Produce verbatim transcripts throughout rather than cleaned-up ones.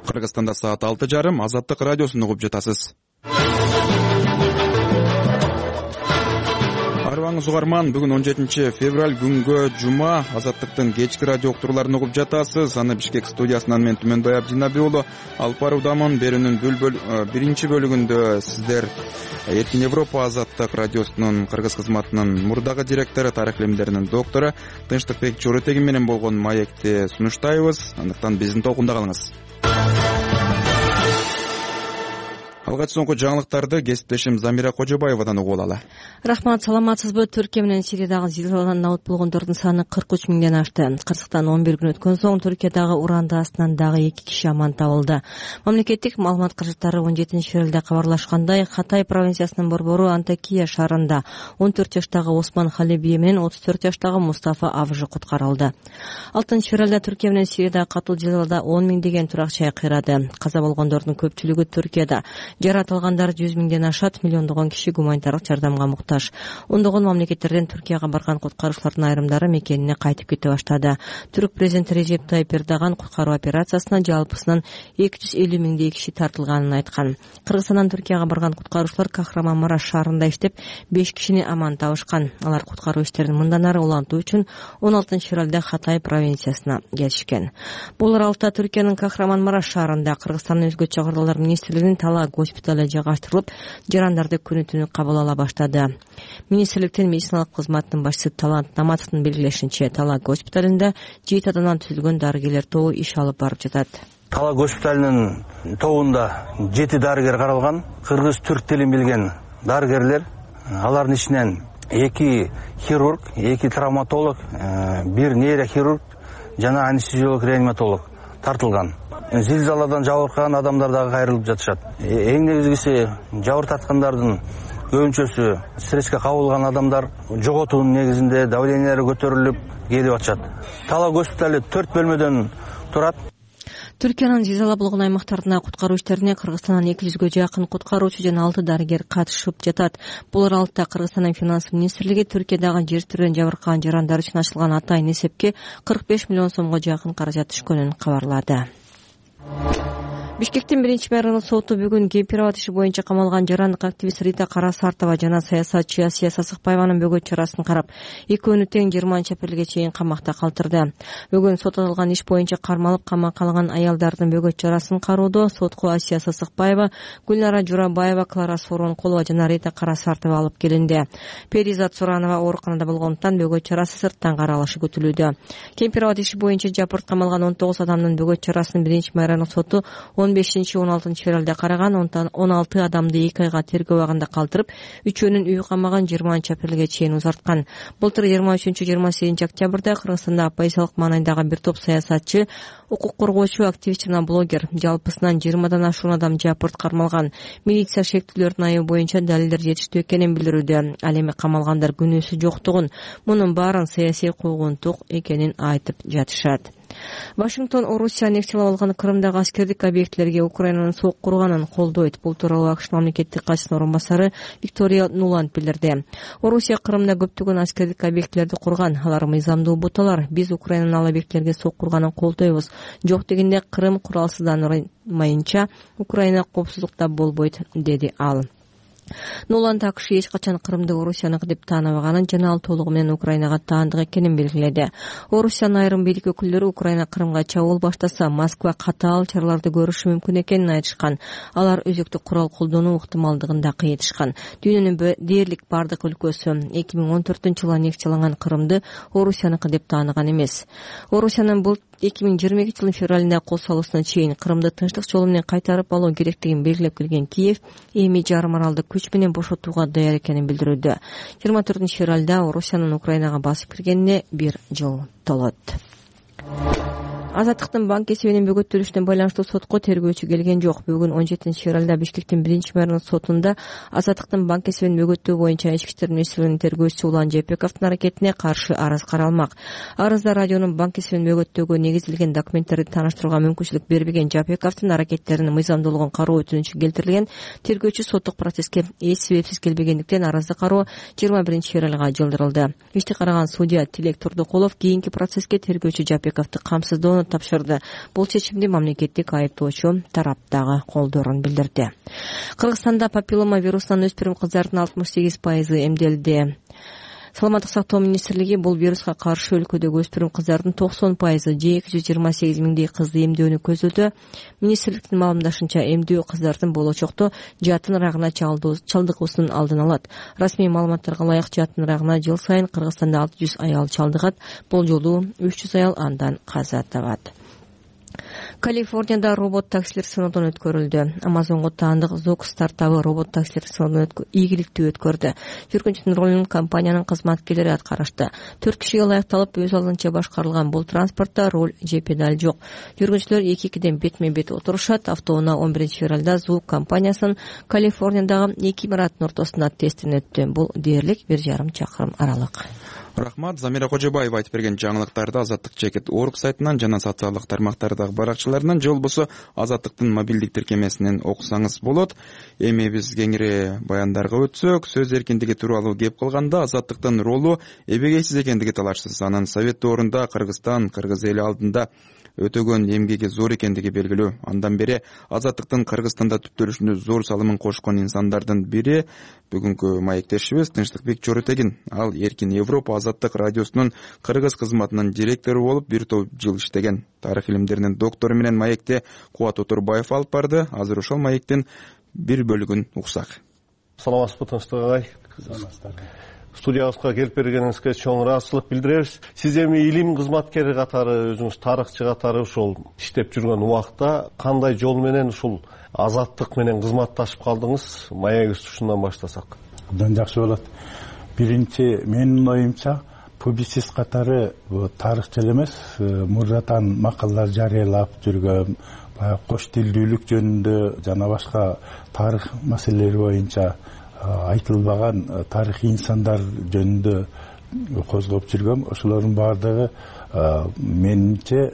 Кыргызстанда саат алты жарым. Азаттык радиосун угуп жатасыз. Арбаңыз угарман, бүгүн он жетинчи февраль күнгө жума. Азаттыктын кечки радио уктурууларын угуп жатасыз. Аны Бишкек студиясынан мен Түмөнбай Абдинабий уулу алып баруудамын. Берүүнүн биринчи бөлүгүндө сиздер Эркин Европа Азаттык радиосунун кыргыз кызматынын мурдагы директору, тарых илимдеринин доктору Тынчтыкбек Чоротегин менен болгон маекти сунуштайбыз. Андыктан биздин толкунда калыңыз. Алгач соңку жаңылыктарды кесиптешим Замира Кожобаевадан угуп алалы. Рахмат, саламатсызбы? Түркия менен Сириядагы зилзаладан набыт болгондордун саны кырк үч миңден ашты. Кырсыктан он бир күн өткөн соң Түркиядагы уранды астынан дагы эки киши аман табылды. Мамлекеттик маалымат каражаттары он жетинчи февралда кабарлашкандай, Хатай провинциясынын борбору Антакия шаарында он төрт жаштагы Осман Халибие менен отуз төрт жаштагы Мустафа Авжы куткарылды. алтынчы февралда Түркия менен Сириядагы катуу зилзалада он миңдеген турак жай кыйрады. Каза болгондордун көпчүлүгү Түркияда. Жаратылгандар жүз миңден ашат, миллиондогон киши гуманитардык жардамга муктаж. Ондогон мамлекеттерден Түркияга барган куткаруучулардын айрымдары мекенине кайтып кете баштады. Түрк президенти Режеп Тайип Эрдоган куткаруу операциясына жалпысынан эки жүз элүү миңдей киши тартылганын айткан. Кыргызстандан Түркияга барган куткаруучулар Кахраманмараш шаарында иштеп, беш кишини аман табышкан. Алар куткаруу иштерин мындан ары улантуу үчүн он алтынчы февралда Хатай провинциясына келишкен. Бул аралыкта Түркиянын Кахраманмараш шаарында Кыргызстандын өзгөчө чыгарылуулар министрлигинин Талаа госпиталы жайгаштырылып, жарандарды күнү-түнү кабыл ала баштады. Министрликтин медициналык кызматынын башчысы Талант Наматовдун белгилешинче, Талаа госпиталында жети адамдан түзүлгөн дарыгерлер тобу иш алып барып жатат. Талаа госпиталынын тобунда жети дарыгер каралган. Кыргыз түрк тилин билген дарыгерлер. Алардын ичинен эки хирург, эки травматолог, бир нейрохирург жана анестезиолог, реаниматолог тартылган. Зилзаладан жабыркаган адамдар дагы кайрылып жатышат. Эң негизгиси жабыр тарткандардын көбүнчөсү стресске кабылган адамдар, жоготуунун негизинде давлениялары көтөрүлүп келип атышат. Талаа госпиталы төрт бөлмөдөн турат. Түркиянын зилзала болгон аймактарына куткаруу иштерине Кыргызстандан эки жүзгө жакын куткаруучу жана алты дарыгер катышып жатат. Бул аралыкта Кыргызстандын финанс министрлиги Түркиядагы жер тирөөнүн жабыркаган жарандар үчүн ачылган атайын эсепке кырк беш миллион сомго жакын каражат түшкөнүн кабарлады. Бишкектин биринчи мэринин соту бүгүн Кемпирабад иши боюнча камалган жарандык активист Рита Карасартова жана саясатчы Асия Сасыкбаеванын бөгөт чарасын карап, экөөнү тең жыйырманчы апрелге чейин камакта калтырды. Бүгүн сот аталган иш боюнча кармалып камакка алынган аялдардын бөгөт чарасын кароодо сотко Асия Сасыкбаева, Гүлнара Журабаева, Клара Сооронкулова жана Рита Карасартова алып келинди. Перизат Суранова ооруканада болгондуктан бөгөт чарасы сырттан каралышы күтүлүүдө. Кемпирабад иши боюнча жапырт камалган он тогуз адамдын бөгөт чарасын биринчи мэринин соту он бешинчи он алтынчы февралда караган. Он алты адамды эки айга тергөө абагында калтырып, үчөөнүн үй камагын жыйырманчы апрелге чейин узарткан. Былтыр жыйырма үчүнчү жыйырма сегизинчи октябрда Кыргызстанда оппозициялык маанайдагы бир топ саясатчы, укук коргоочу, активист жана блогер, жалпысынан жыйырмадан ашуун адам жапырт кармалган. Милиция шектүүлөрдүн айы боюнча далилдер жетиштүү экенин билдирүүдө. Ал эми камалгандар күнөөсү жоктугун, мунун баарын саясий куугунтук экенин айтып жатышат. Вашингтон Орусия нефтелеп алган Крымдагы аскердик объектилерге Украинанын сок курганын колдойт. Бул тууралуу АКШ мамлекеттик катчысынын орун басары Виктория Нуланд билдирди. Орусия Крымда көптөгөн аскердик объектилерди курган. Алар мыйзамдуу буталар. Биз Украинанын ал объектилерге сок курганын колдойбуз. Жок дегенде Крым куралсызданмайынча Украина коопсуздукта болбойт, деди ал. Нуланд АКШ эч качан Крымды Орусияныкы деп тааныбаганын жана ал толугу менен Украинага таандык экенин белгиледи. Орусиянын айрым бийлик өкүлдөрү Украина Крымга чабуул баштаса, Москва катаал чараларды көрүшү мүмкүн экенин айтышкан. Алар өзөктүк курал колдонуу ыктымалдыгын да кыйтышкан. Дүйнөнүн дээрлик бардык өлкөсү эки миң он төртүнчү жылы аннексияланган Крымды Орусияныкы деп тааныган эмес. Орусиянын бул эки миң жыйырма экинчи жылдын февралында кол салуусуна чейин Крымды тынчтык жолу менен кайтарып алуу керектигин белгилеп келген Киев эми жарым аралды күч менен бошотууга даяр экенин билдирүүдө. жыйырма төртүнчү февралда Орусиянын Украинага басып киргенине бир жыл толот. Азаттыктын банк эсебинин бөгөттөлүшүнө байланыштуу сотко тергөөчү келген жок. Бүгүн он жетинчи февралда Бишкектин биринчи мэринин сотунда Азаттыктын банк эсебин бөгөттөө боюнча ички иштер министрлигинин тергөөчүсү Улан Жэпековдун аракетине каршы арыз каралмак. Арызда радионун банк эсебин бөгөттөөгө негизилген документтерди тааныштырууга мүмкүнчүлүк бербеген Жэпековдун аракеттеринин мыйзамдуулугун кароо өтүнүчү келтирилген. Тергөөчү соттук процесске эч себепсиз келбегендиктен арызды кароо жыйырма биринчи февралга жылдырылды. Ишти караган судья Тилек Турдукулов кийинки процесске тергөөчү Жэпековду камсыздоону тапшырды. Бул чечимди мамлекеттик айыптоочу тарап дагы колдоорун билдирди. Кыргызстанда папиллома вирусунан өспүрүм кыздардын алтымыш сегиз пайызы эмделди. Саламаттык сактоо министрлиги бул вируска каршы өлкөдөгү өспүрүм кыздардын токсон пайызы же эки жүз жыйырма сегиз миңдей кызды эмдөөнү көздөдө. Министрликтин маалымдашынча, эмдөө кыздардын болочокто жатын рагына чалдыгуусунун алдын алат. Расмий маалыматтарга ылайык жатын рагына жыл сайын Кыргызстанда алты жүз аял чалдыгат. Бул жолу үч жүз аял андан каза табат. Калифорнияда робот таксилер сыноодон өткөрүлдү. Амазонго таандык Зок стартабы робот таксилер сыноодон ийгиликтүү өткөрдү. Жүргүнчүнүн ролун компаниянын кызматкерлери аткарышты. төрт кишиге ылайыкталып өз алдынча башкарылган бул транспортто руль же педаль жок. Жүргүнчүлөр эки-экиден бетме бет отурушат. Автоунаа он биринчи февралда Зок компаниясынын Калифорниядагы эки имараттын ортосунда тесттен өттү. Бул дээрлик бир жарым чакырым аралык. Рахмат. Замира Кожобаева айтып берген жаңылыктарды Азаттык чекит орг сайтынан жана социалдык тармактардагы баракчаларынан же болбосо Азаттыктын мобилдик тиркемесинен окусаңыз болот. Эми биз кеңири баяндарга өтсөк, сөз эркиндиги тууралуу кеп калганда Азаттыктын ролу эбегейсиз экендиги талашсыз. Анын совет доорунда Кыргызстан, кыргыз эли алдында өтөгөн эмгеги зор экендиги белгилүү. Андан бери Азаттыктын Кыргызстанда түптөлүшүнө зор салымын кошкон инсандардын бири бүгүнкү маектешибиз Тынчтыкбек Чоротегин. Ал Эркин Европа Азаттык радиосунун кыргыз кызматынын директору болуп бир топ жыл иштеген. Тарых илимдеринин доктору менен маекти Кубат Отурбаев алып барды. Азыр ошол маектин бир бөлүгүн уксак. Саламатсызбы Тынчтык агай. Студиябызга келип бергениңизге чоң ыраазычылык билдиребиз. Сиз эми илим кызматкери катары, өзүңүз тарыхчы катары ушул иштеп жүргөн убакта кандай жол менен ушул Азаттык менен кызматташып калдыңыз? Маегибизди ушундан баштасак. Абдан жакшы болот. Биринчи менин оюмча публицист катары тарыхчы эмес, мурдатан макалалар жарыялап жүргөн, баягы кош тилдүүлүк жөнүндө жана башка тарых маселелери боюнча айтылбаган тарыхый инсандар жөнүндө козгоп жүргөм. Ошолордун баардыгы менимче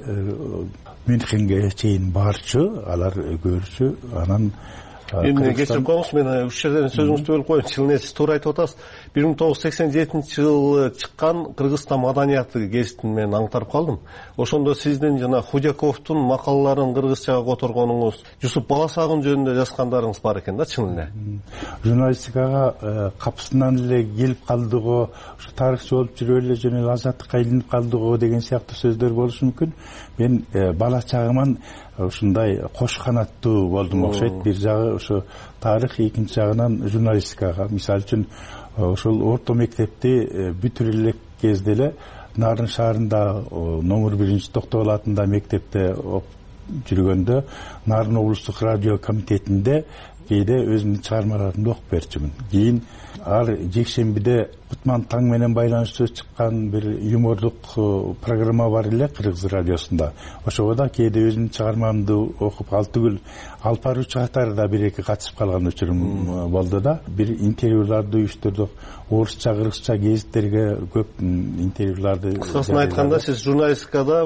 Мюнхенге чейин барчу, алар көрчү. Анан Эми кечирип коюңуз, мен үч жерден сөзүңүздү бөлүп коеюн. Чын эле сиз туура айтып атасыз. бир миң тогуз жүз сексен жетинчи жылы чыккан Кыргызстан маданияты гезитин мен аңтарып калдым. Ошондо сиздин жана Худяковдун макалаларын кыргызчага которгонуңуз, Жусуп Баласагын жөнүндө жазгандарыңыз бар экен да, чын эле. Журналистикага капысынан эле келип калдыго, ушу тарыхчы болуп жүрүп эле жөн эле Азаттыкка илинип калдыго деген сыяктуу сөздөр болушу мүмкүн. Мен бала чагыман ушундай кош канаттуу болдум окшойт. Бир жагы ошо тарых, экинчи жагынан журналистикага. Мисалы үчүн ошол орто мектепти бүтүрө элек кезде эле Нарын шаарында номер биринчи Токтогул атында мектепте окуп жүргөндө Нарын облустук радио комитетинде кээде өзүмдүн чыгармаларымды окуп берчүмүн. Кийин ар жекшембиде Кутман таң менен байланыштуу чыккан бир юмордук программа бар эле Кыргыз радиосунда. Ошого да кээде өзүмдүн чыгармамды окуп, ал түгүл алып баруучу катары да бир эки катышып калган учурум болду да. Бир интервьюларды уюштурдук. Орусча, кыргызча гезиттерге көп интервьюларды. Кыскасын айтканда, сиз журналистикада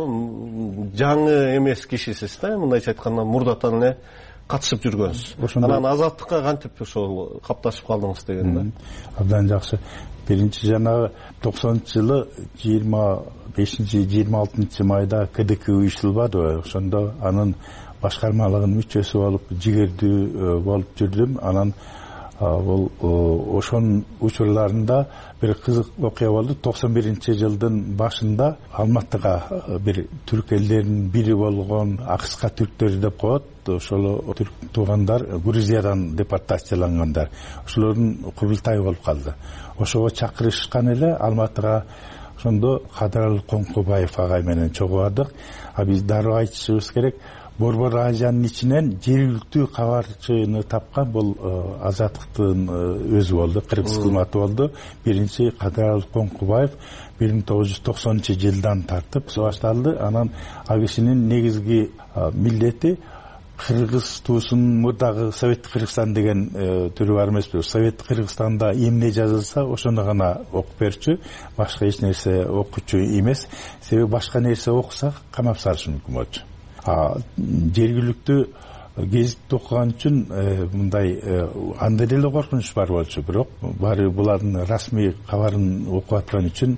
жаңы эмес кишисиз да, мындайча айтканда мурдатан эле катышып жүргөнсүз. Анан Азаттыкка кантип ошол капташып калдыңыз деген да. Абдан жакшы. Биринчи жанагы токсонунчу жылы жыйырма бешинчи жыйырма алтынчы майда КДК уюштурулбадыбы? Ошондо анын башкармалыгынын мүчөсү болуп, жигердүү болуп жүрдүм. Анан бул ошонун учурларында бир кызык окуя болду. токсон биринчи жылдын башында Алматыга бир түрк элдеринин бири болгон Акыска түрктөр деп коет. Ошол түрк туугандар Грузиядан депортациялангандар. Ошолордун курултайы болуп калды. Ошого чакырышкан эле Алматыга. Ошондо Кадыралы Коңкубаев агай менен чогуу бардык. А биз дароо айтышыбыз керек, Борбор Азиянын ичинен жергиликтүү кабарчыны тапкан бул Азаттыктын өзү болду, кыргыз кызматы болду. Биринчи Кадыралы Коңкубаев бир миң тогуз жүз токсонунчу жылдан тартып башталды. Анан ал кишинин негизги милдети Кыргыз туусунун мурдагы Советтик Кыргызстан деген түрү бар эмеспи? Советтик Кыргызстанда эмне жазылса, ошону гана окуп берчү, башка эч нерсе окучу эмес. Себеби башка нерсе окусак камап салышы мүмкүн болчу. А жергиликтүү гезитти окуган үчүн мындай андай деле коркунуч бар болчу, бирок баары булардын расмий кабарын окуп аткан үчүн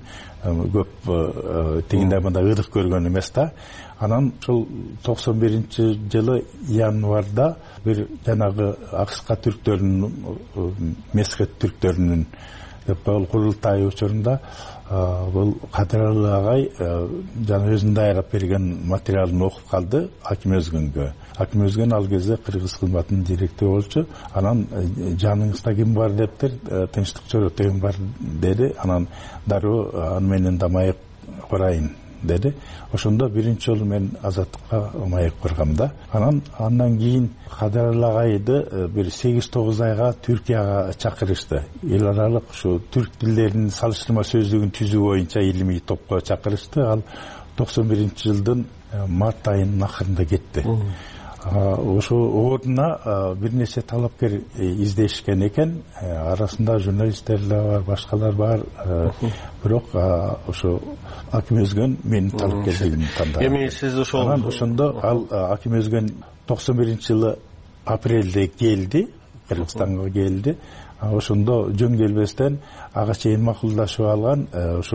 көп тигинде мындай ыдык көргөн эмес да. Анан ушул токсон биринчи жылы январда бир жанагы акшка түрктөрүнүн, Месхет түрктөрүнүн деп коюл курултай учурунда бул Кадыралы агай жана өзүн даярдап берген материалын окуп калды Акимөзгөнгө. Акимөзгөн ал кезде кыргыз кызматынын директору болчу. Анан жаныңызда ким бар дептир, Тынчтык Чорот деген бар деди. Анан дароо аны менен да маек курайын деди. Ошондо биринчи жолу мен Азаттыкка маек кургам да. Анан андан кийин Кадыралы агайды бир сегиз тогуз айга Түркияга чакырышты. Эл аралык ушу түрк тилдеринин салыштырма сөздүгүн түзүү боюнча илимий топко чакырышты. Ал токсон биринчи жылдын март айынын акырында кетти. Ошо ордуна бир нече талапкер издешкен экен. Арасында журналисттер бар, башкалар бар. Бирок ошо Акимөзгөн менин талапкерлигимди тандаган. Эми сиз ошол ошондо ал Акимөзгөн токсон биринчи жылы апрелде келди, Кыргызстанга келди. Ошондо жөн келбестен ага чейин макулдашып алган, ошо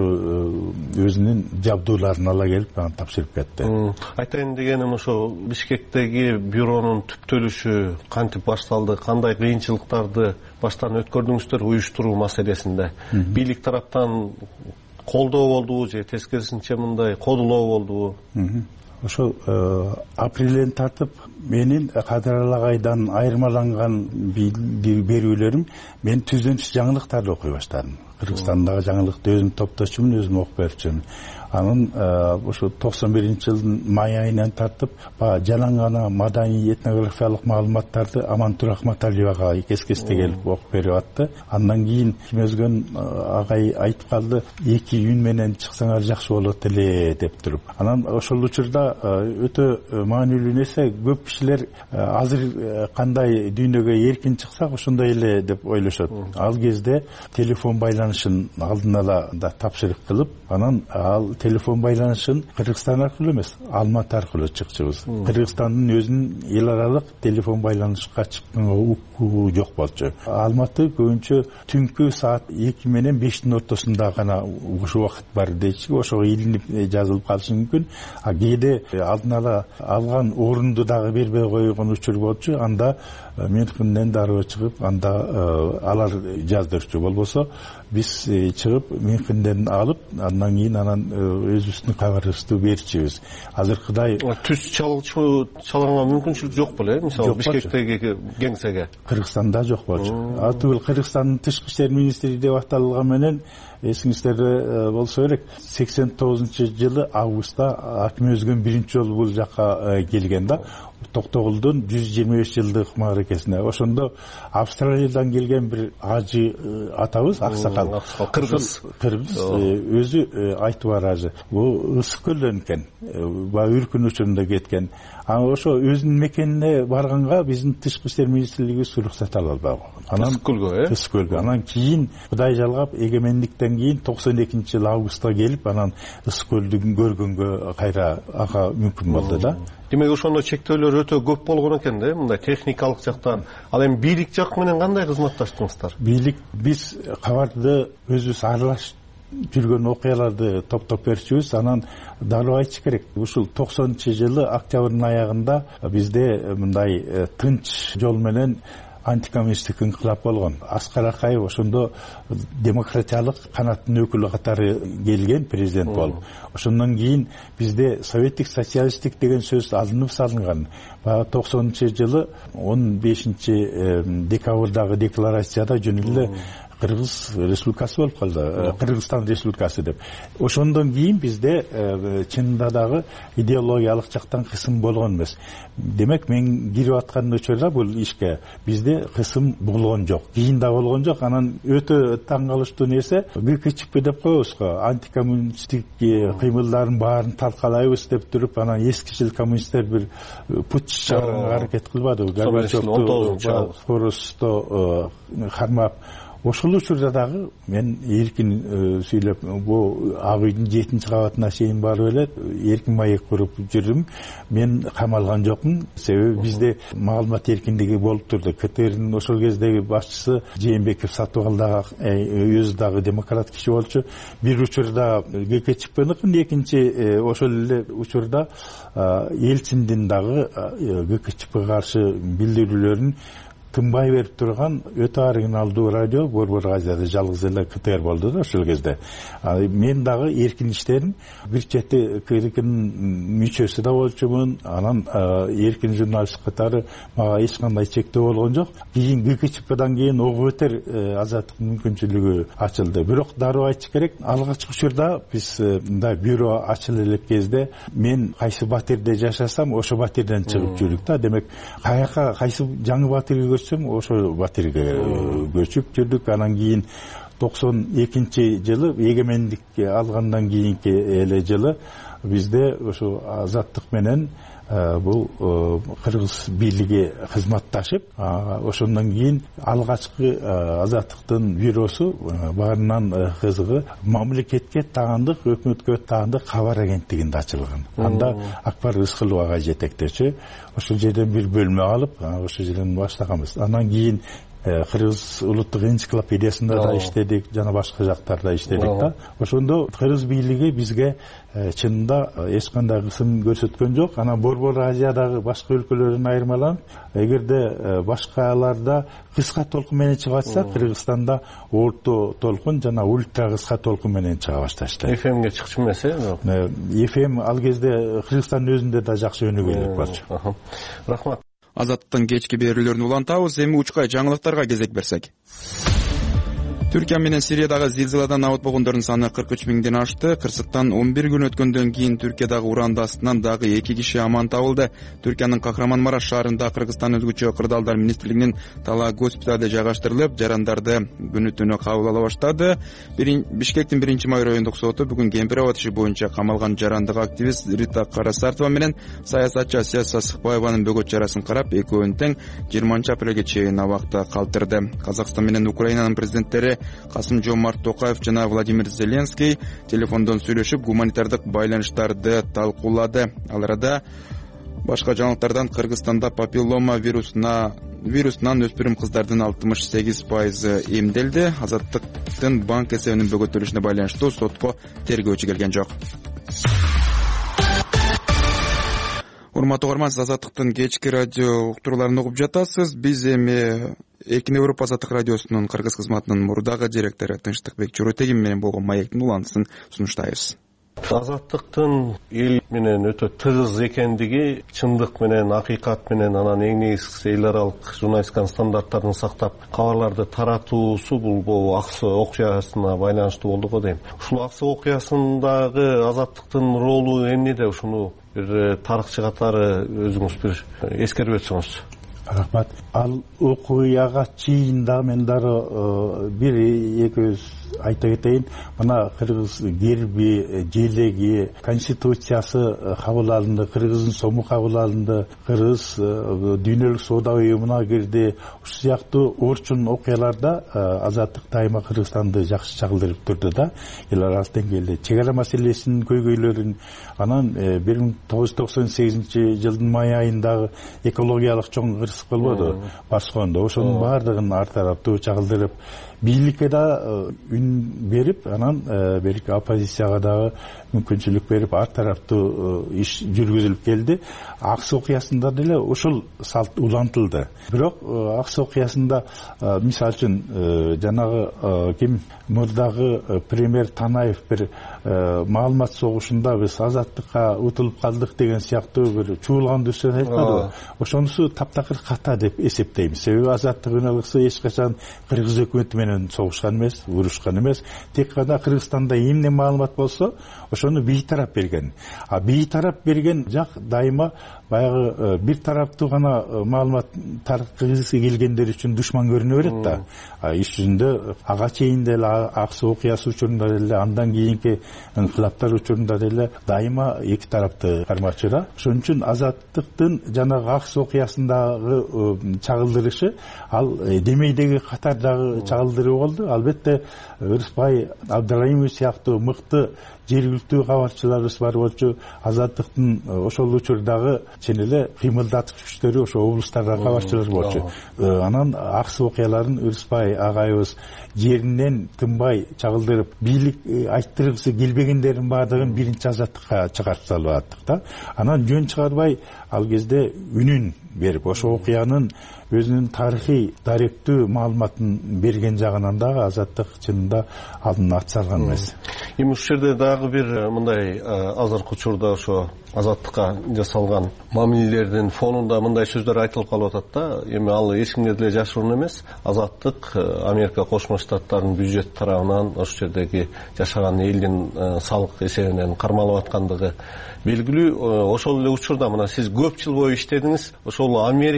өзүнүн жабдууларын ала келип аны тапшырып кетти. Айтайын дегеним ошо Бишкектеги бюронун түптөлүшү кантип башталды, кандай кыйынчылыктарды баштан өткөрдүңүздөр уюштуруу маселесинде? Бийлик тараптан колдоо болдубу же тескерисинче мындай кодулоо болдубу? Ошол апрелден тартып менин Кадыралы агайдан айырмаланган берүүлөрүм, мен түздөнүш жаңылыктарды окуй баштадым. Кыргызстандагы жаңылыкты өзүм топточумун, өзүм окуп берчүмүн. Анын ошо токсон биринчи жылдын май айынан тартып жалаң гана маданий этнографиялык маалыматтарды Амантур Акматалиевага кескесте келип окуп берип атты. Андан кийин Акимөзгөн агай айтып калды, эки үн менен чыксаңар жакшы болот эле деп туруп. Анан ошол учурда өтө маанилүү нерсе, көп кишилер азыр кандай дүйнөгө эркин чыксак ошондой эле деп ойлошот. Ал кезде телефон байланышын алдын ала да тапшырык кылып, анан ал телефон байланышын Кыргызстан аркылуу эмес, Алматы аркылуу чыкчубуз. Кыргызстандын өзүнүн эл аралык телефон байланышка чыкканга укугу жок болчу. Алматы көбүнчө түнкү саат эки менен бештин ортосунда гана ушул убакыт бар дейчи, ошого илинип жазылып калышы мүмкүн. А кээде алдын ала алган орунду дагы бербей койгон учур болчу. Анда Мюнхенден дароо чыгып, анда алар жаздырчу. Болбосо биз чыгып Мюнхенден алып, андан кийин анан өзүбүздүн кабарыбызды берчүбүз. Азыркыдай түз чалгычуу чалганга мүмкүнчүлүк жок беле? Мисалы Бишкектеги кеңсеге. Кыргызстанда жок болчу. Атыбыл Кыргызстандын тышкы иштер министри деп аталган менен эсиңизде болсо керек, сексен тогузунчу жылы августта Акимөзгөн биринчи жолу бул жакка келген да. Токтогулдун жүз жыйырма беш жылдык мааракесине. Ошондо Австралиядан келген бир ажы атабыз, аксакал, кыргыз кыргыз өзү айтып бар ажы. Бул ысык көлдөн экен, баягы үркүн учурунда кеткен. Анан ошо өзүнүн мекенине барганга биздин тышкы иштер министрлиги уруксат ала албаган. Анан ысык көлгө, э? Ысык көлгө. Анан кийин Кудай жалгап эгемендиктен кийин токсон экинчи жылы августта келип, анан ысык көлдү көргөнгө кайра ага мүмкүн болду да. Демек ошондо чектөөлөр өтө көп болгон экен да, мындай техникалык жактан. Ал эми бийлик жак менен кандай кызматташтыңыздар? Бийлик биз кабарды өзүбүз аралашып жүргөн окуяларды топтоп берчүбүз. Анан дароо айтыш керек, ушул токсонунчу жылы октябрдын аягында бизде мындай тынч жол менен антикоммунисттик инкылап болгон. Аскар Акаев ошондо демократиялык канаттын өкүлү катары келген президент болуп. Ошондон кийин бизде советтик социалисттик деген сөз алынып салынган. Баягы токсонунчу жылы он бешинчи декабрдагы декларацияда жөн эле Кыргыз республикасы болуп калды, Кыргызстан республикасы деп. Ошондон кийин бизде чынында дагы идеологиялык жактан кысым болгон эмес. Демек мен кирип аткан учурда бул ишке бизде кысым болгон жок. Кийин да болгон жок. Анан өтө таң калыштуу нерсе, ГКЧП деп коебуз го, антикоммунисттик кыймылдардын баарын талкалайбыз деп туруп, анан эскичил коммунисттер бир путь чыгарганга аракет кылбады. Горбачевду скоростто кармап ошол учурда дагы мен эркин сүйлөп бул ак үйдүн жетинчи кабатына чейин барып эле эркин маек куруп жүрдүм. Мен камалган жокмун, себеби бизде маалымат эркиндиги болуп турду. КТРдин ошол кездеги башчысы Жээнбеков Сатыбал дагы өзү дагы демократ киши болчу. Бир учурда ГКЧПныкын, экинчи ошол эле учурда Элчиндин дагы ГКЧПга каршы билдирүүлөрүн тынбай берип турган өтө оригиналдуу радио Борбор Азияда жалгыз эле КТР болду да ошол кезде. Мен дагы эркин иштедим. Бир чети КРКнын мүчөсү да болчумун. Анан эркин журналист катары мага эч кандай чектөө болгон жок. Кийин ГКЧПдан кийин ого бетер азаттыктын мүмкүнчүлүгү ачылды. Бирок дароо айтыш керек, алгачкы учурда биз мындай бюро ачыла элек кезде мен кайсы батирде жашасам ошо батирден чыгып жүрдүк да. Демек каяка кайсы жаңы батирге ошо батирге көчүп жүрдүк. Анан кийин токсон экинчи жылы эгемендик алгандан кийинки эле жылы бизде ошо азаттык менен бул кыргыз бийлиги кызматташып, ошондон кийин алгачкы азаттыктын бюросу баарынан кызыгы мамлекетке таандык, өкмөткө таандык кабар агенттигинде ачылган. Анда Акбар Рыскылов агай жетектечи. Ошол жерден бир бөлмө алып, ошол жерден баштаганбыз. Анан кийин Кыргыз улуттук энциклопедиясында да иштедик, жана башка жактарда иштедик да. Ошондо кыргыз бийлиги бизге чынында эч кандай кысым көрсөткөн жок. Анан Борбор Азиядагы башка өлкөлөрдөн айырмаланып, эгерде башкаларда кыска толкун менен чыгып атса, Кыргызстанда орто толкун жана ультра кыска толкун менен чыга башташты. эф эмге чыкчу эмес э? эф эм ал кезде Кыргызстандын өзүндө да жакшы өнүгүүлүк болчу. Рахмат. Азаттыктын кечки берүүлөрүн улантабыз. Эми учкай жаңылыктарга кезек берсек. Түркия менен Сириядагы зилзиладан абат болгондордун саны кырк үч миңден ашты. Кырсыктан он бир күн өткөндөн кийин Түркиядагы уранды астынан дагы эки киши аман табылды. Түркиянын Кахраманмараш шаарында Кыргызстан өзгөчө кырдаалдар министрлигинин тала госпиталда жайгаштырылып, жарандарды күнү түнү кабыл ала баштады. Бишкектин биринчи май райондук соту бүгүн кемпир абат иши боюнча камалган жарандык активист Рита Карасартова менен саясатчы Асия Сасыкбаеванын бөгөт чарасын карап, экөөнүн тең жыйырманчы апрелге чейин абакта калтырды. Казакстан менен Украинанын президенттери Касым-Жомарт Токаев жана Владимир Зеленский телефондон сүйлөшүп, гуманитардык байланыштарды талкуулады. Ал арада башка жаңылыктардан Кыргызстанда папиллома вирусуна вирусунан өспүрүм кыздардын алтымыш сегиз пайызы эмделди. Азаттыктын банк эсебинин бөгөтүлүшүнө байланыштуу сотко тергөөчү келген жок. Урматтуу угарман, Азаттыктын кечки радио уктурууларын угуп жатасыз. Биз эми Эркин Европа Азаттык радиосунун кыргыз кызматынын мурдагы директору Тынчтыкбек Чоротегин менен болгон маектин уландысын сунуштайбыз. Азаттыктын эл менен өтө тыгыз экендиги, чындык менен, акыйкат менен, анан эң негизгиси эл аралык журналистиканын стандарттарын сактап кабарларды таратуусу бул Аксы окуясына байланыштуу болду го дейм. Ушул Аксы окуясындагы Азаттыктын ролу эмнеде? Ушуну бир тарыхчы катары өзүңүз бир эскерип өтсөңүз. Рахмат. Ал окуяга чейин да мен дары бир экөөбүз айта кетейин. Мына кыргыз герби, желеги, конституциясы кабыл алынды, кыргыздын сому кабыл алынды, кыргыз дүйнөлүк соода уюмуна кирди. Ушул сыяктуу орчун окуяларда Азаттык дайыма Кыргызстанды жакшы чагылдырып турду да. Эл аралык деңгээлде чек ара маселесинин көйгөйлөрүн, анан бир миң тогуз жүз токсон сегизинчи жылдын май айындагы экологиялык чоң кырсык болбоду Барскондо. Ошонун баардыгын ар тараптуу чагылдырып, бийликке да үн берип, анан берик оппозицияга дагы мүмкүнчүлүк берип, ар тараптуу иш жүргүзүлүп келди. Аксы окуясында деле ошол салт улантылды. Бирок Аксы окуясында мисалы үчүн жанагы ким мурдагы премьер Танаев бир маалымат согушунда биз Азаттыкка утулуп калдык деген сыяктуу бир чуулган сөз айтпадыбы? Ошонусу таптакыр ката деп эсептейм. Себеби Азаттык үналыксы эч качан кыргыз өкмөтү менен согушкан эмес, урушкан эмес. Тек гана Кыргызстанда эмне маалымат болсо, ошону бейтарап берген. А бейтарап берген жак дайыма баягы бир тараптуу гана маалымат таркагысы келгендер үчүн душман көрүнө берет да. Иш жүзүндө ага чейин деле ак суу окуясы учурунда деле андан кийинки инкылаптар учурунда деле дайыма эки тарапты кармачыда. Ошон үчүн Азаттыктын жанагы ак суу окуясындагы чагылдырышы ал демейдеги катардагы чагылдыруу болду. Албетте Ырысбай Абдрайымов сыяктуу мыкты жергиликтүү кабарчыларыбыз бар болчу. Азаттыктын ошол учурдагы чын эле кыймылдатып күчтөрү ошо облустардагы кабарчылар болчу. Анан ак суу окуяларын Ырысбай агайыбыз жеринен тынбай чагылдырып, бийлик айттыргысы келбегендердин баардыгын биринчи Азаттыкка чыгарып салып аттык да. Анан жөн чыгарбай ал кезде үнүн берип, ошо окуянын өзүнүн тарыхый даректүү маалыматын берген жагынан дагы Азаттык чынында алдын ат салган эмес. Эми ушул жерде дагы бир мындай азыркы учурда ошо Азаттыкка жасалган мамилелердин фонунда мындай сөздөр айтылып калып атат да. Эми ал эч кимге деле жашыруун эмес. Азаттык Америка Кошмо Штаттарынын бюджет тарабынан ошол жердеги жашаган элдин салык эсебинен кармалып аткандыгы белгилүү. Ошол эле учурда мына сиз көп жыл бою иштедиңиз. Ошол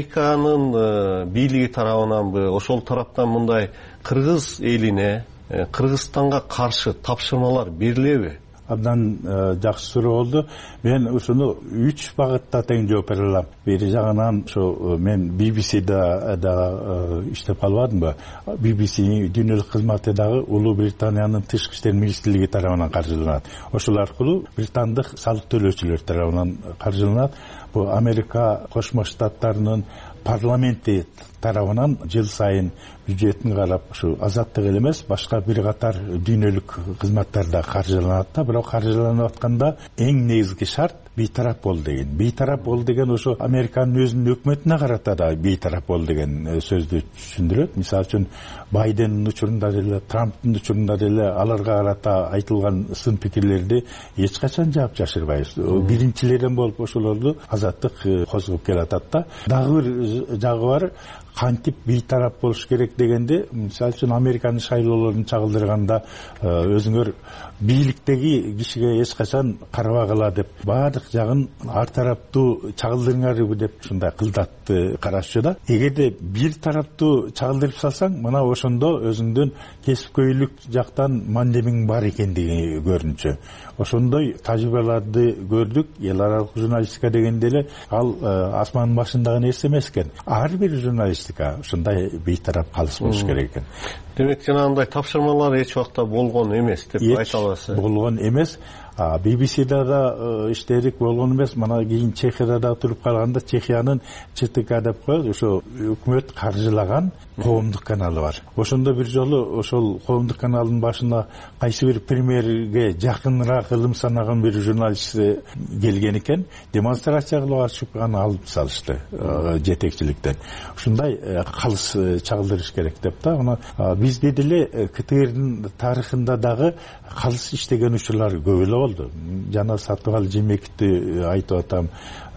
Американын бийлиги тарабынанбы, ошол тараптан мындай кыргыз элине, Кыргызстанга каршы тапшырмалар берилеби? Абдан жакшы суроо болду. Мен ушуну үч багытта тең жооп бере алам. Бир жагынан ошо мен би би си-да да иштеп калбадымбы? би би си дүйнөлүк кызматы дагы Улуу Британиянын тышкы иштер министрлиги тарабынан каржыланат. Ошол аркылуу британдык салык төлөөчүлөр тарабынан каржыланат. Бул Америка Кошмо Штаттарынын парламенти тарабынан жыл сайын бюджетин карап, ушу Азаттык эле эмес, башка бир катар дүйнөлүк кызматтарда каржыланат да. Бирок каржыланып атканда эң негизги шарт бейтарап бол деген. Бейтарап бол деген ошо Американын өзүнүн өкмөтүнө карата да бейтарап бол деген сөздү түшүндүрөт. Мисалы үчүн Байдендин учурунда деле, Трамптын учурунда деле аларга карата айтылган сын пикирлерди эч качан жаап жашырбайбыз. Биринчилерден болуп ошолорду Азаттык козгоп келатат да. Дагы бир жагы бар, кантип бейтарап болуш керек дегенде, мисалы үчүн Американын шайлоолорун чагылдырганда өзүңөр бийликтеги кишиге эч качан карабагыла деп баардык жагын ар тараптуу чагылдырыңарбы деп ушундай кылдатты карашчу да. Эгерде бир тараптуу чагылдырып салсаң, мына ошондо өзүңдүн кесипкөйлүк жактан мандебиң бар экендиги көрүнчү. Ошондой тажрыйбаларды көрдүк. Эл аралык журналистика дегенде эле ал асмандын башындагы нерсе эмес экен. Ар бир журналистика ушундай бейтарап калыс болуш керек экен. Демек жанагындай тапшырмалар эч убакта болгон эмес деп айта аласыз. Болгон эмес. би би си-да да иштедик, болгон эмес. Мына кийин Чехияда да туруп калганда Чехиянын че тэ ка деп коет, ошо өкмөт каржылаган коомдук каналы бар. Ошондо бир жолу ошол коомдук каналдын башына кайсы бир премьерге жакыныраак ылым санаган бир журналист келген экен. Демонстрация кылып чыгып аны алып салышты жетекчиликтен. Ушундай калыс чагылдырыш керек деп да. Аны бизде деле ка тэ эрдин тарыхында дагы калыс иштеген учурлар көп эле болду. Жана Сатыбал Жемековди айтып атам.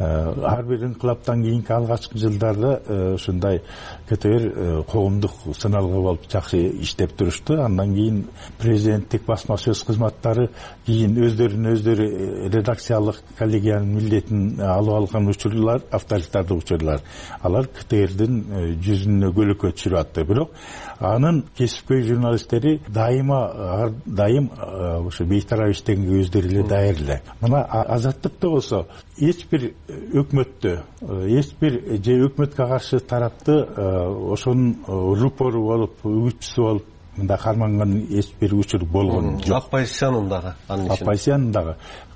Ар бир инкылаптан кийинки алгачкы жылдарда ушундай ка тэ эр коомдук сыналгы болуп жакшы иштеп турушту. Андан кийин президенттик басма сөз кызматтары кийин өздөрүнүн өздөрү редакциялык коллегиянын милдетин алып алган учурлар, авторитардык учурлар. Алар ка тэ эрдин жүзүнө көлөкө түшүрүп атты. Бирок анын кесипкөй журналисттери дайыма дайым ошо бейтарап иштегенге өздөрү эле даяр эле. Мына Азаттыкта болсо эч бир өкмөттө, эч бир же өкмөткө каршы тарапты ошонун рупору болуп, үгүтчүсү болуп мында карманган эч бир учур болгон жок. Оппозициянын дагы, анын ичинде. Оппозициянын дагы.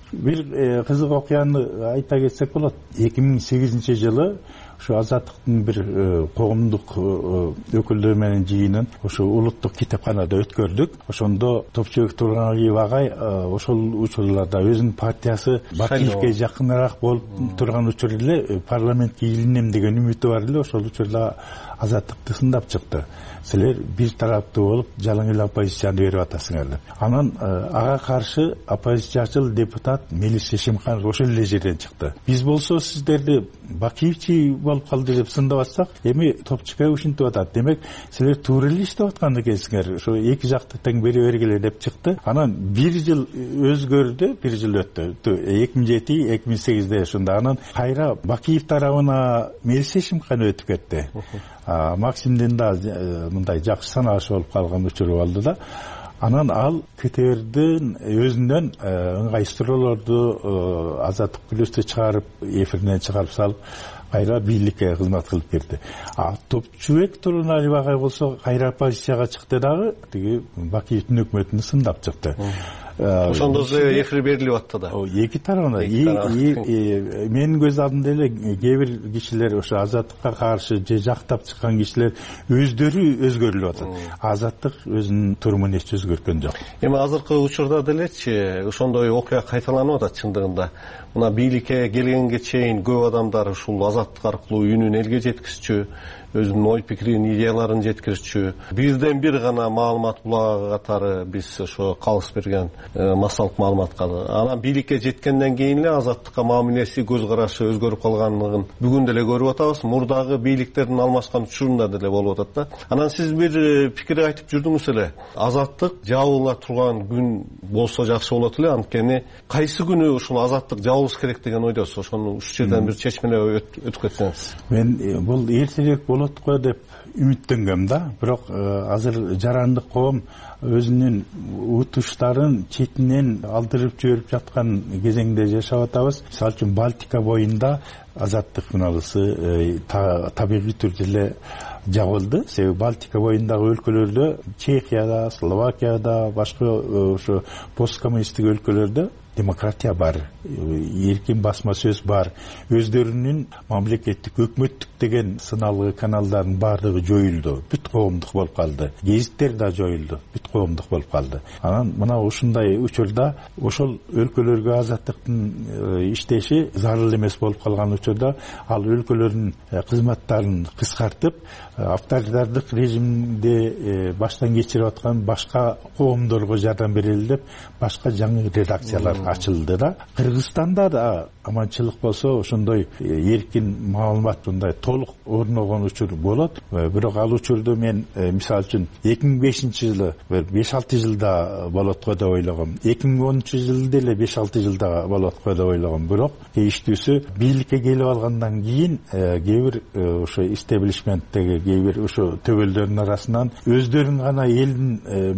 Бир кызык окуяны айта кетсек болот. эки миң сегизинчи жылы ошо Азаттыктын бир коомдук өкүлдөр менен жыйынын ошо улуттук китепканада өткөрдүк. Ошондо Топчубек Турганалиев агай ошол учурларда өзүнүн партиясы Бакиевке жакыныраак болуп турган учур эле парламентке илинем деген үмүтү бар эле. Ошол учурда Азаттыкты сындап чыкты. Силер бир тараптуу болуп жалаң эле оппозицияны берип атасыңар деп. Анан ага каршы оппозициячыл депутат Мелис Шешимханов ошол эле жерден чыкты. Биз болсо сиздерди Бакиевчи болуп калды деп сындап атсак, эми топчука ушинтип атат. Демек, силер туура эле иштеп аткан экенсиңер. Ошо эки жакты тең бере бергиле деп чыкты. Анан бир жыл өзгөрдү, бир жыл өттү. эки миң жети эки миң сегизде ошондо анан кайра Бакиев тарабына мелисешим гана өтүп кетти. Максимдин да мындай жакшы санааш болуп калган учуру болду да. Анан ал КТРдин өзүнөн ыңгайсыздоолорду Азаттык плюсту чыгарып, эфиринен чыгарып салып, кайра бийликке кызмат кылып берди. А Топчубек Турунали агай болсо кайра оппозицияга чыкты дагы, тиги Бакиевдин өкмөтүн сындап чыкты. Ошондо эфир берилип атты да. Эки тарабына. Менин көз алдымда эле кээ бир кишилер ошо Азаттыкка каршы же жактап чыккан кишилер өздөрү өзгөрүлүп атат. Азаттык өзүнүн турумун эч өзгөрткөн жок. Эми азыркы учурда делечи ошондой окуя кайталанып атат чындыгында. Мына бийликке келгенге чейин көп адамдар ушул Азаттык аркылуу үнүн элге жеткизчү, өзүнүн ой пикирин, идеяларын жеткирчү. Бирден бир гана маалымат булагы катары биз ошо калыс берген массалык маалыматка. Анан бийликке жеткенден кийин эле Азаттыкка мамилеси, көз карашы өзгөрүп калганлыгын бүгүн деле көрүп атабыз. Мурдагы бийликтердин алмашкан учурунда деле болуп атат да. Анан сиз бир пикир айтып жүрдүңүз эле. Азаттык жабыла турган күн болсо жакшы болот эле. Анткени кайсы күнү ушул Азаттык жабылыш керек деген ойдосуз. Ошону ушул жерден бир чечмелеп өтүп кетсеңиз. Мен бул эртерээк болот го деп үмүттөнгөм да. Бирок азыр жарандык коом өзүнүн утуштарын четинен алдырып жиберип жаткан кезеңде жашап атабыз. Мисалы үчүн Балтика боюнда Азаттык финалысы табигый түрдө эле жабылды. Себеби Балтика боюндагы өлкөлөрдө, Чехияда, Словакияда, башка ошо посткоммунисттик өлкөлөрдө демократия бар, эркин басма сөз бар, өздөрүнүн мамлекеттик, өкмөттүк деген сыналгы каналдардын баардыгы жоюлду, бүт коомдук болуп калды. Гезиттер да жоюлду, бүт коомдук болуп калды. Анан мына ушундай учурда ошол өлкөлөргө азаттыктын иштеши зарыл эмес болуп калган учурда ал өлкөлөрдүн кызматтарын кыскартып, авторитардык режимде баштан кечирип аткан башка коомдорго жардам берели деп башка жаңы редакциялар ачылды да. Кыргызстанда да аманчылык болсо ошондой эркин маалымат мындай толук орногон учур болот. Бирок ал учурду мен мисалы үчүн эки миң бешинчи жылы беш алты жылда болот го деп ойлогом. эки миң онунчу жылы деле беш алты жылда болот го деп ойлогом. Бирок тийиштүүсү бийликке келип алгандан кийин кээ бир ошо истеблишменттеги кээ бир ошо төбөлдөрдүн арасынан өздөрүн гана элдин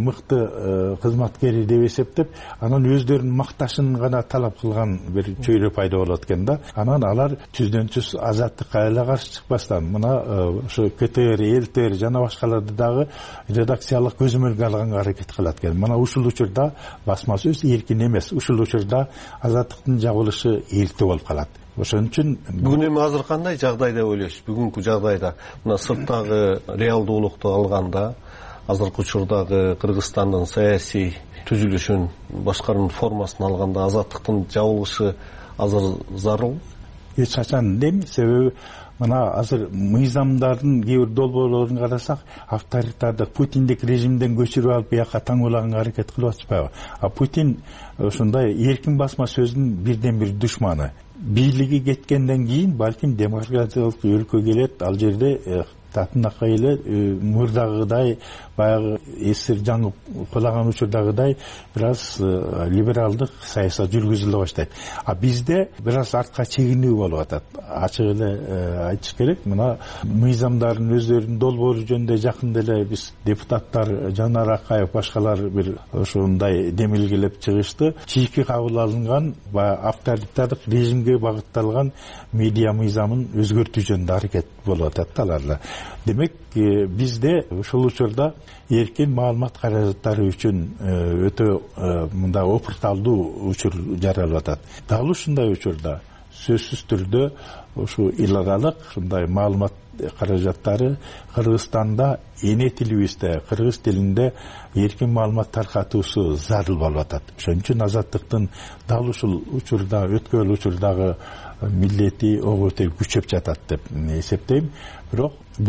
мыкты кызматкери деп эсептеп, анан өздөрүнүн макташын гана талап кылган бир чөйрө пайда болот экен да. Анан алар түздөн түз Азаттыкка эле каршы чыкпастан мына ошо КТР, ЭЛТР жана башкаларды дагы редакциялык көзөмөлгө алганга аракет кылат экен. Мына ушул учурда басма сөз эркин эмес. Ушул учурда Азаттыктын жабылышы эрте болуп калат. Ошон үчүн бүгүн эми азыр кандай жагдай деп ойлойсуз? Бүгүнкү жагдайда мына сырттагы реалдуулукту алганда, азыркы учурдагы Кыргызстандын саясий түзүлүшүн, башкаруу формасын алганда Азаттыктын жабылышы азыр зарыл? Эч качан дем, себеби мына азыр мыйзамдардын кээ бир долбоорлорун карасак, авторитардык Путиндик режимден көчүрүп алып бияка таңуулаганга аракет кылып атышпайбы? А Путин ушундай эркин басма сөздүн бирден бир душманы. Бийлиги кеткенден кийин балким демократиялык өлкө келет, ал жерде татынакка эле мурдагыдай баягы эсир жаңып кулаган учурдагыдай бир аз либералдык саясат жүргүзүлө баштайт. А бизде бир аз артка чегинүү болуп атат. Ачык эле айтыш керек. Мына мыйзамдардын өздөрүнүн долбоору жөнүндө жакында эле биз депутаттар Жанар Акаев башкалар бир ошондой демилгелеп чыгышты. Чийки кабыл алынган авторитардык режимге багытталган медиа мыйзамын өзгөртүү жөнүндө аракет болуп атат аларда. Демек, бизде ушул учурда эркин маалымат каражаттары үчүн өтө мындай опурталдуу учур жаралып атат. Дал ушундай учурда сөзсүз түрдө ушу эл аралык ушундай маалымат каражаттары Кыргызстанда эне тилибизде, кыргыз тилинде эркин маалымат таркатуусу зарыл болуп атат. Ошон үчүн Азаттыктын дал ушул учурда, өткөн учурдагы милдети оготө күчөп жатат деп эсептейм. Бирок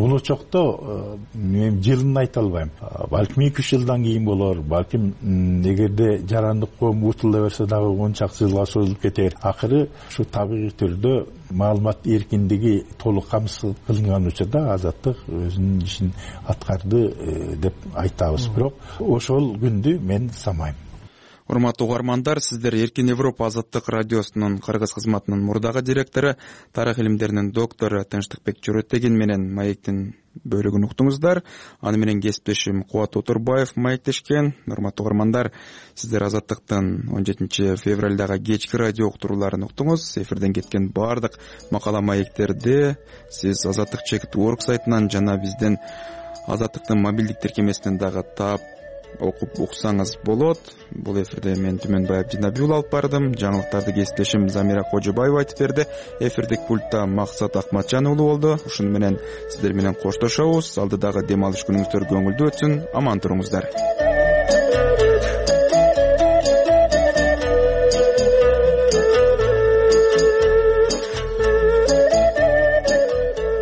болочокто мен жылын айта албайм. Балким эки үч жылдан кийин болор, балким эгерде жарандык коом утула берсе дагы он чакты жылга созулуп кетер. Акыры ушу табигый түрдө маалымат эркиндиги толук камсыз кылынган учурда Азаттык өзүнүн ишин аткарды деп айтабыз. Бирок ошол күндү мен самайм. Урматтуу угармандар, сиздер Эркин Европа Азаттык радиосунун кыргыз кызматынын мурдагы директору, тарых илимдеринин доктору Тынчтыкбек Чөрөтегин менен маектин бөлүгүн уктуңуздар. Аны менен кесиптешим Кубат Отурбаев маектешкен. Урматтуу угармандар, сиздер Азаттыктын он жетинчи февралдагы кечки радио уктурууларын уктуңуз. Эфирден кеткен баардык макала маектерди сиз Азаттык чекит орг сайтынан жана биздин Азаттыктын мобилдик тиркемесинен дагы таап окуп уксаңыз болот. Бул эфирде мен Түмөнбай Абдинабиул алып бардым. Жаңылыктарды кесиптешим Замира Кожобаева айтып берди. Эфирдик пультта Максат Акматжан уулу болду. Ушуну менен сиздер менен коштошобуз. Алдыдагы дем алыш күнүңүздөр көңүлдүү өтсүн. Аман туруңуздар.